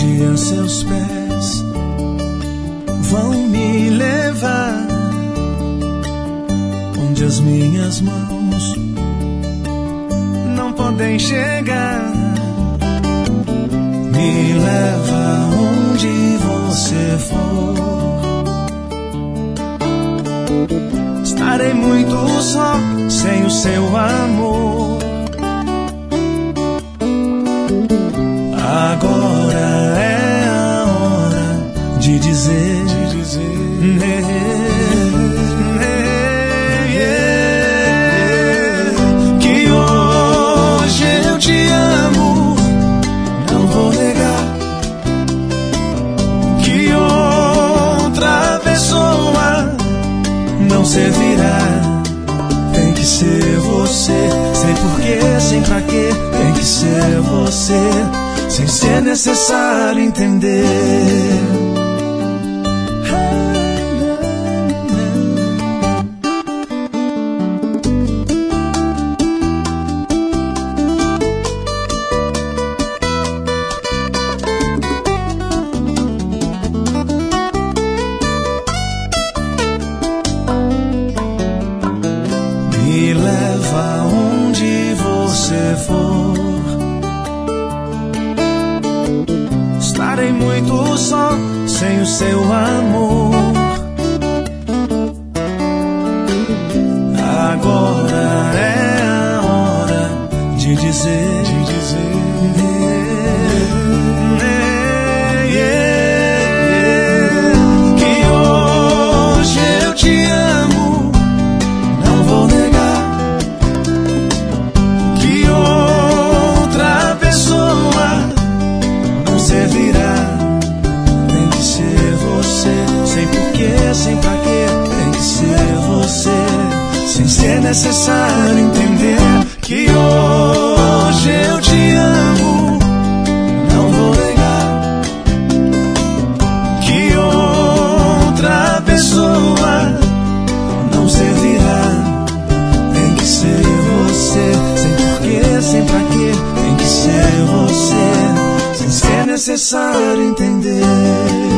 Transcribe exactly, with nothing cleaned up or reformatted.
dia seus pés vão me levar onde as minhas mãos não podem chegar. Me leva onde você for. Estarei muito só sem o seu amor. Agora é a hora de dizer, de dizer né, né, yeah, que hoje eu te amo, não vou negar. Que outra pessoa não servirá. Tem que ser você, sem porquê, sem pra quê. Tem que ser você, sem ser necessário entender. Me leva onde você for. Estarei muito só sem o seu amor. Agora é a hora de dizer, de dizer yeah, yeah, que hoje eu te amo, não vou negar. Que outra pessoa não servirá. Tem que ser você, sem porquê, sem pra quê. Tem que ser você, sem ser necessário entender. Que hoje eu te amo, não vou negar. Que outra pessoa não servirá. Tem que ser você, sem porquê, sem pra quê. Tem que ser você, sem ser necessário entender.